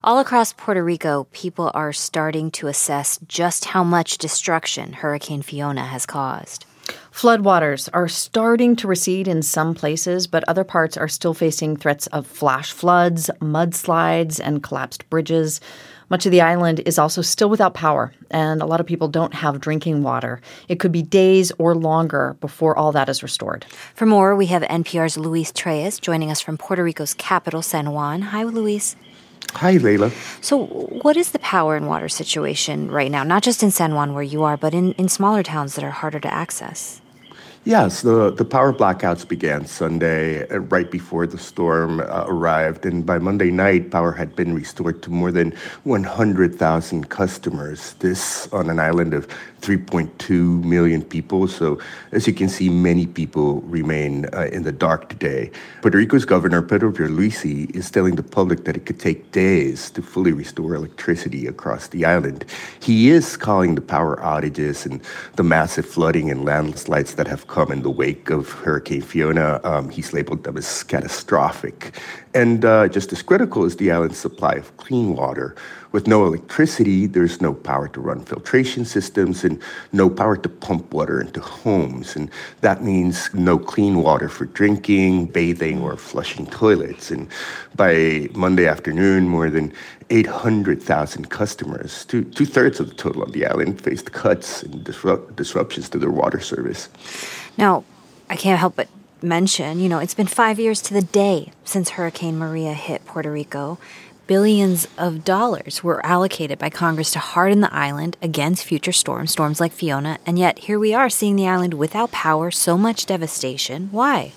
All across Puerto Rico, people are starting to assess just how much destruction Hurricane Fiona has caused. Floodwaters are starting to recede in some places, but other parts are still facing threats of flash floods, mudslides, and collapsed bridges. Much of the island is also still without power, and a lot of people don't have drinking water. It could be days or longer before all that is restored. For more, we have NPR's Luis Treyes joining us from Puerto Rico's capital, San Juan. Hi, Luis. Hi, Leila. So what is the power and water situation right now, not just in San Juan where you are, but in smaller towns that are harder to access? Yes, the power blackouts began Sunday, right before the storm arrived. And by Monday night, power had been restored to more than 100,000 customers. This on an island of 3.2 million people. So as you can see, many people remain in the dark today. Puerto Rico's governor, Pedro Pierluisi, is telling the public that it could take days to fully restore electricity across the island. He is calling the power outages and the massive flooding and landslides that have come in the wake of Hurricane Fiona. He's labeled them as catastrophic. And just as critical is the island's supply of clean water. With no electricity, there's no power to run filtration systems and no power to pump water into homes. And that means no clean water for drinking, bathing, or flushing toilets. And by Monday afternoon, more than 800,000 customers, two-thirds of the total on the island, faced cuts and disruptions to their water service. Now, I can't help but mention, it's been 5 years to the day since Hurricane Maria hit Puerto Rico. Billions of dollars were allocated by Congress to harden the island against future storms like Fiona, and yet here we are seeing the island without power, so much devastation. Why?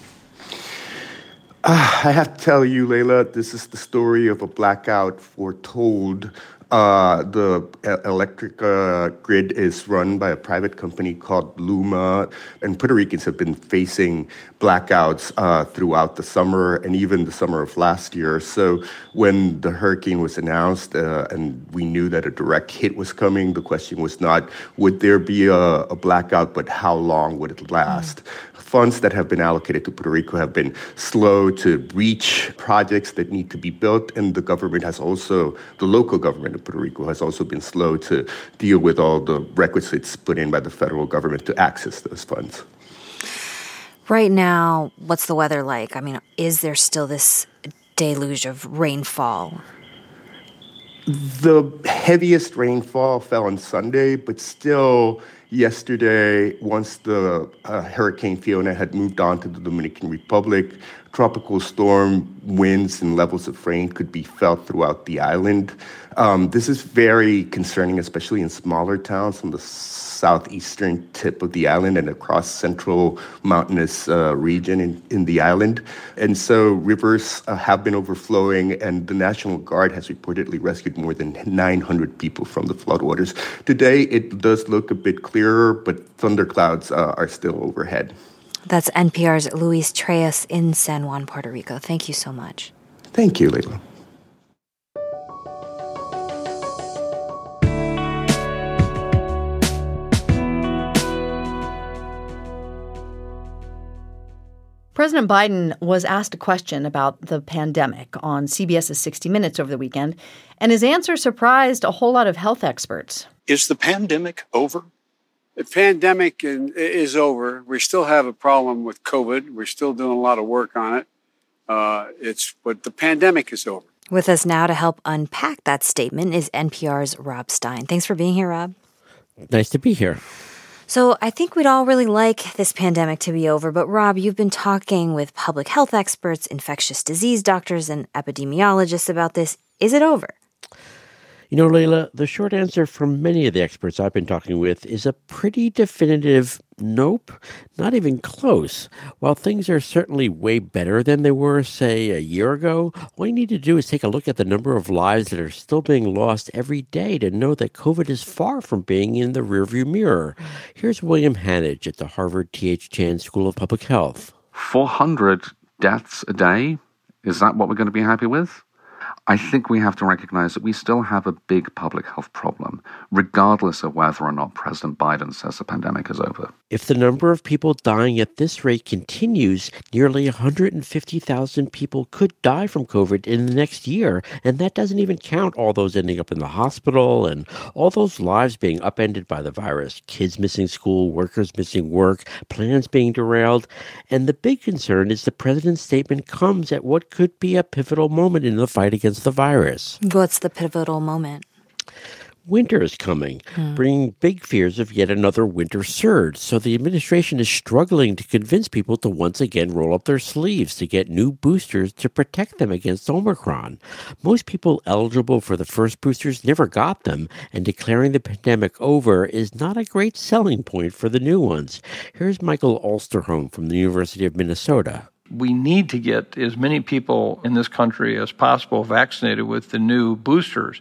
I have to tell you, Leila, this is the story of a blackout foretold. The electric grid is run by a private company called Luma, and Puerto Ricans have been facing blackouts throughout the summer and even the summer of last year. So when the hurricane was announced and we knew that a direct hit was coming, the question was not, would there be a blackout, but how long would it last? Funds that have been allocated to Puerto Rico have been slow to reach projects that need to be built, and the local government of Puerto Rico has also been slow to deal with all the requisites put in by the federal government to access those funds. Right now, what's the weather like? I mean, is there still this deluge of rainfall? The heaviest rainfall fell on Sunday, but still yesterday, once the Hurricane Fiona had moved on to the Dominican Republic, tropical storm winds and levels of rain could be felt throughout the island. This is very concerning, especially in smaller towns on the southeastern tip of the island and across central mountainous region in the island. And so rivers have been overflowing, and the National Guard has reportedly rescued more than 900 people from the floodwaters. Today, it does look a bit clearer, but thunderclouds are still overhead. That's NPR's Luis Treyes in San Juan, Puerto Rico. Thank you so much. Thank you, Leila. President Biden was asked a question about the pandemic on CBS's 60 Minutes over the weekend, and his answer surprised a whole lot of health experts. Is the pandemic over? The pandemic is over. We still have a problem with COVID. We're still doing a lot of work on it. But the pandemic is over. With us now to help unpack that statement is NPR's Rob Stein. Thanks for being here, Rob. Nice to be here. So I think we'd all really like this pandemic to be over, but Rob, you've been talking with public health experts, infectious disease doctors, and epidemiologists about this. Is it over? You know, Leila, the short answer from many of the experts I've been talking with is a pretty definitive nope, not even close. While things are certainly way better than they were, say, a year ago, all you need to do is take a look at the number of lives that are still being lost every day to know that COVID is far from being in the rearview mirror. Here's William Hanage at the Harvard T.H. Chan School of Public Health. 400 deaths a day? Is that what we're going to be happy with? I think we have to recognize that we still have a big public health problem, regardless of whether or not President Biden says the pandemic is over. If the number of people dying at this rate continues, nearly 150,000 people could die from COVID in the next year, and that doesn't even count all those ending up in the hospital and all those lives being upended by the virus, kids missing school, workers missing work, plans being derailed. And the big concern is the president's statement comes at what could be a pivotal moment in the fight against the virus. What's the pivotal moment? Winter is coming, bringing big fears of yet another winter surge. So the administration is struggling to convince people to once again roll up their sleeves to get new boosters to protect them against Omicron. Most people eligible for the first boosters never got them, and declaring the pandemic over is not a great selling point for the new ones. Here's Michael Osterholm from the University of Minnesota. We need to get as many people in this country as possible vaccinated with the new boosters.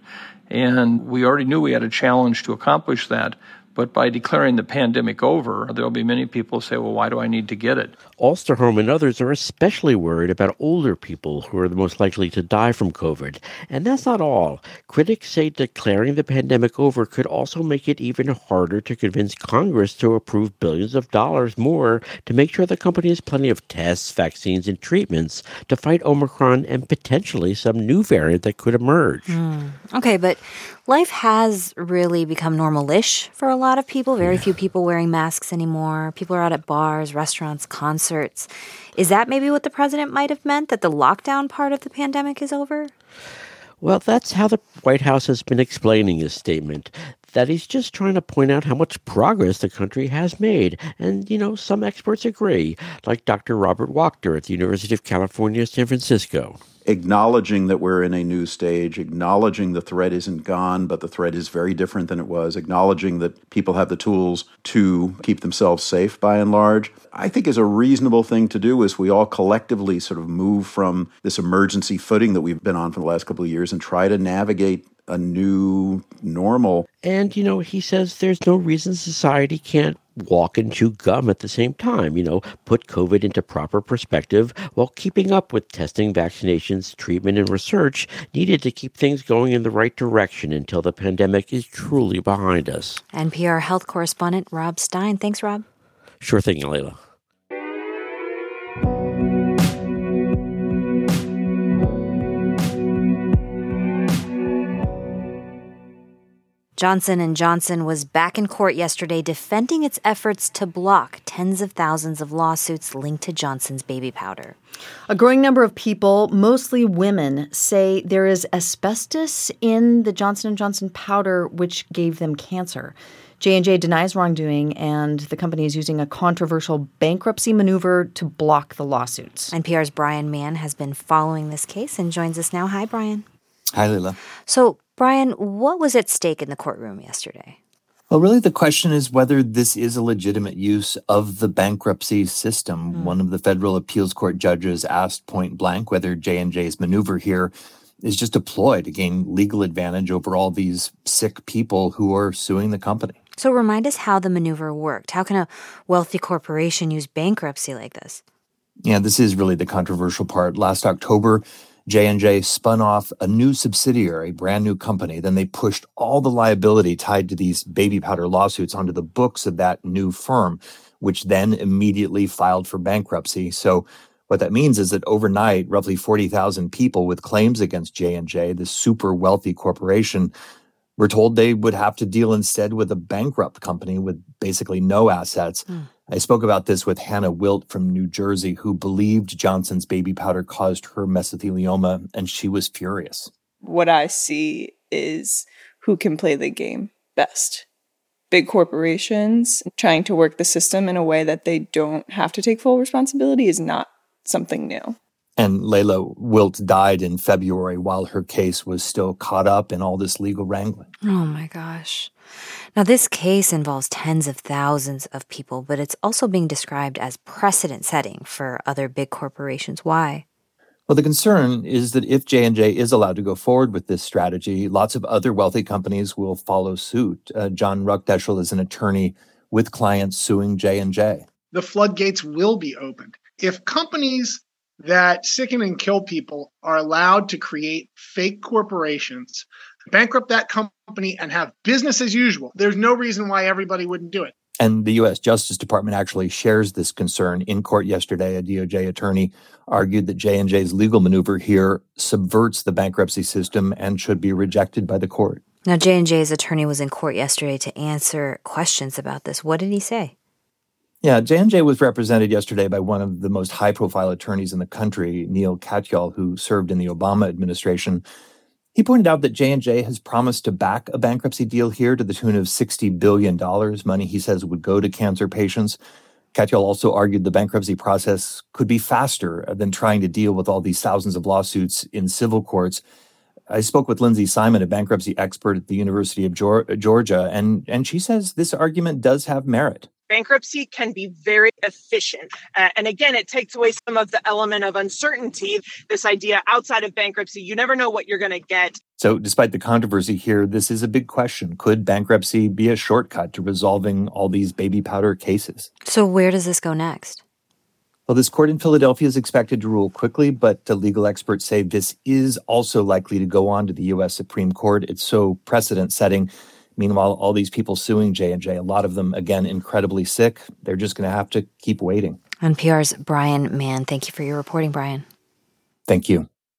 And we already knew we had a challenge to accomplish that. But by declaring the pandemic over, there'll be many people who say, well, why do I need to get it? Osterholm and others are especially worried about older people who are the most likely to die from COVID. And that's not all. Critics say declaring the pandemic over could also make it even harder to convince Congress to approve billions of dollars more to make sure the company has plenty of tests, vaccines, and treatments to fight Omicron and potentially some new variant that could emerge. Okay, but life has really become normal-ish for a lot of people. Very few people wearing masks anymore. People are out at bars, restaurants, concerts. Is that maybe what the president might have meant, that the lockdown part of the pandemic is over? Well, that's how the White House has been explaining his statement, that he's just trying to point out how much progress the country has made. And, some experts agree, like Dr. Robert Wachter at the University of California, San Francisco. Acknowledging that we're in a new stage, acknowledging the threat isn't gone, but the threat is very different than it was, acknowledging that people have the tools to keep themselves safe by and large, I think is a reasonable thing to do as we all collectively sort of move from this emergency footing that we've been on for the last couple of years and try to navigate a new normal. And, he says there's no reason society can't walk and chew gum at the same time, put COVID into proper perspective while keeping up with testing, vaccinations, treatment, and research needed to keep things going in the right direction until the pandemic is truly behind us. NPR health correspondent Rob Stein. Thanks, Rob. Sure thing, Layla. Johnson & Johnson was back in court yesterday defending its efforts to block tens of thousands of lawsuits linked to Johnson's baby powder. A growing number of people, mostly women, say there is asbestos in the Johnson & Johnson powder, which gave them cancer. J&J denies wrongdoing, and the company is using a controversial bankruptcy maneuver to block the lawsuits. NPR's Brian Mann has been following this case and joins us now. Hi, Brian. Hi, Leila. So, Brian, what was at stake in the courtroom yesterday? Well, really, the question is whether this is a legitimate use of the bankruptcy system. One of the federal appeals court judges asked point blank whether J&J's maneuver here is just a ploy to gain legal advantage over all these sick people who are suing the company. So remind us how the maneuver worked. How can a wealthy corporation use bankruptcy like this? Yeah, this is really the controversial part. Last October, J&J spun off a new subsidiary, brand new company. Then they pushed all the liability tied to these baby powder lawsuits onto the books of that new firm, which then immediately filed for bankruptcy. So what that means is that overnight, roughly 40,000 people with claims against J&J, this super wealthy corporation, were told they would have to deal instead with a bankrupt company with basically no assets. I spoke about this with Hannah Wilt from New Jersey, who believed Johnson's baby powder caused her mesothelioma, and she was furious. What I see is who can play the game best. Big corporations trying to work the system in a way that they don't have to take full responsibility is not something new. And Layla, Wilt died in February while her case was still caught up in all this legal wrangling. Oh, my gosh. Now, this case involves tens of thousands of people, but it's also being described as precedent-setting for other big corporations. Why? Well, the concern is that if J&J is allowed to go forward with this strategy, lots of other wealthy companies will follow suit. John Ruckdeschel is an attorney with clients suing J&J. The floodgates will be opened. If companies that sicken and kill people are allowed to create fake corporations, bankrupt that company, and have business as usual. There's no reason why everybody wouldn't do it. And the U.S. Justice Department actually shares this concern. In court yesterday, a DOJ attorney argued that J&J's legal maneuver here subverts the bankruptcy system and should be rejected by the court. Now, J&J's attorney was in court yesterday to answer questions about this. What did he say? Yeah, J&J was represented yesterday by one of the most high-profile attorneys in the country, Neil Katyal, who served in the Obama administration. He pointed out that J&J has promised to back a bankruptcy deal here to the tune of $60 billion, money he says would go to cancer patients. Katyal also argued the bankruptcy process could be faster than trying to deal with all these thousands of lawsuits in civil courts. I spoke with Lindsay Simon, a bankruptcy expert at the University of Georgia, and she says this argument does have merit. Bankruptcy can be very efficient. And again, it takes away some of the element of uncertainty. This idea outside of bankruptcy, you never know what you're going to get. So despite the controversy here, this is a big question. Could bankruptcy be a shortcut to resolving all these baby powder cases? So where does this go next? Well, this court in Philadelphia is expected to rule quickly, but legal experts say this is also likely to go on to the U.S. Supreme Court. It's so precedent-setting. Meanwhile, all these people suing J&J, a lot of them, again, incredibly sick, they're just going to have to keep waiting. NPR's Brian Mann. Thank you for your reporting, Brian. Thank you.